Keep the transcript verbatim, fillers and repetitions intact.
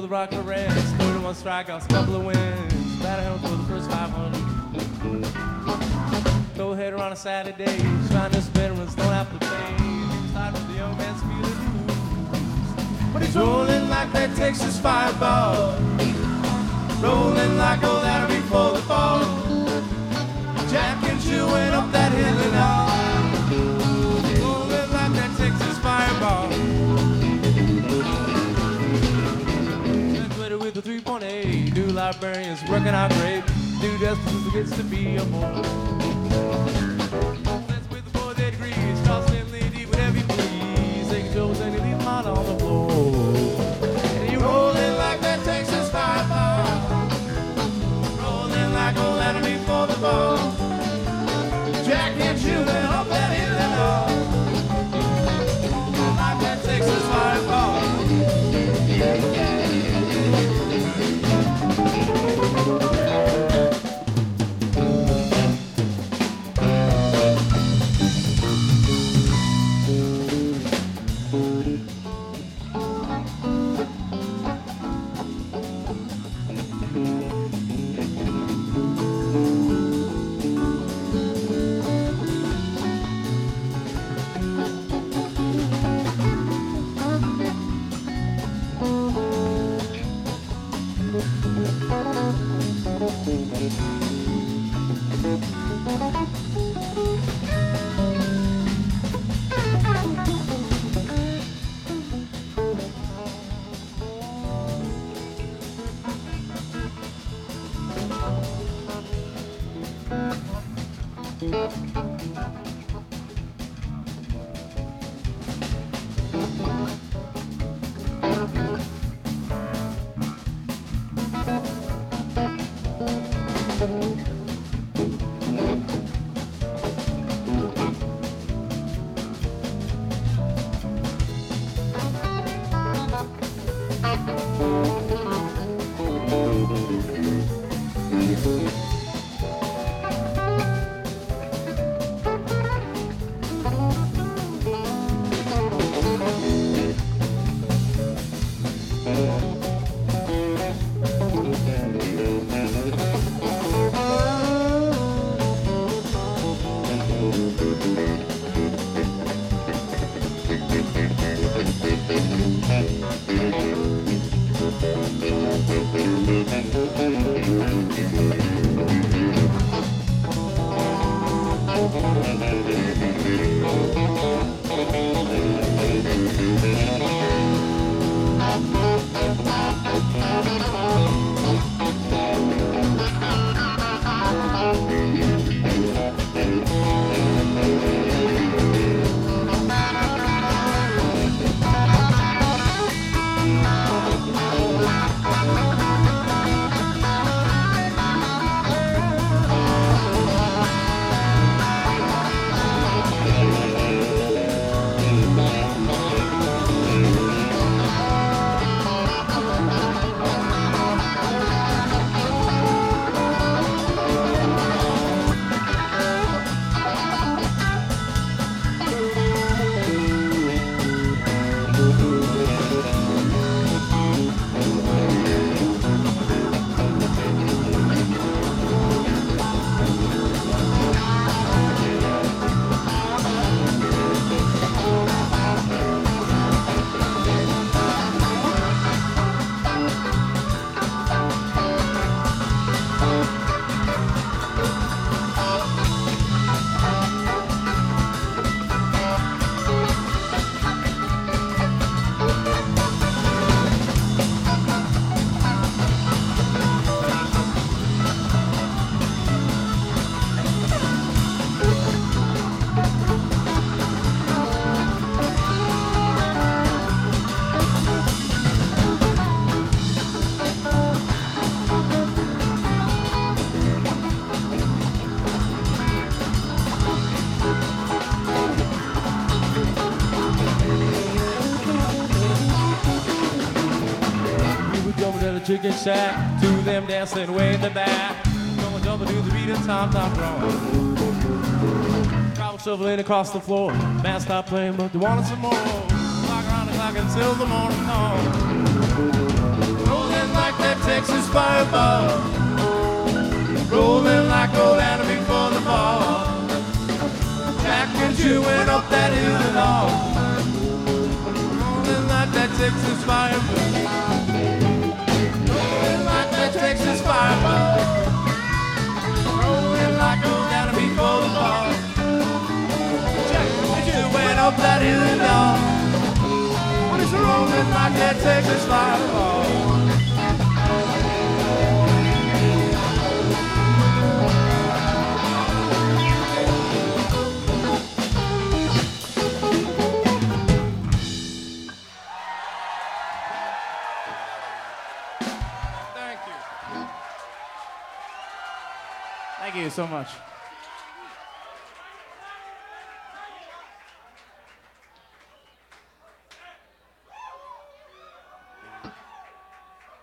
the rock and rest. thirty-one strikeouts, a couple of wins. Batter home for the first five hundred. Go ahead on a Saturday. Trying to veterans don't have to pay. He started with the young man's feeling blues. But he's rolling like that Texas fireball. Rolling like old Larry before the fall. Jack and Jill went up that hill and all. Rolling like that Texas fireball. With the three point eight, new librarians working out great. New justice gets to be a boy. That's with the boy that agrees. Toss him lead deep whatever you please. Take Joe's and you leave him out on the floor. And you rolling like that Texas fireball. Rolling like old enemy for the ball. Jack and Jill went up that hill and all. Like that Texas fireball. Yeah, yeah. Chicken shack, two of them dancing way in the back. Going jumping to the beat of Tom Tom drum. Crowd shuffling across the floor. Man stopped playing, but they wanted some more. Clock around the clock until the morning comes. fireball, rolling like old Adam before the ball. Jack and Jill went up that hill and all, rolling like that Texas fireball, rolling like that Texas fireball, rolling like old Adam before the ball. Jack and Jill went up that hill and all, rolling like that Texas fireball. Thank you. Thank you so much.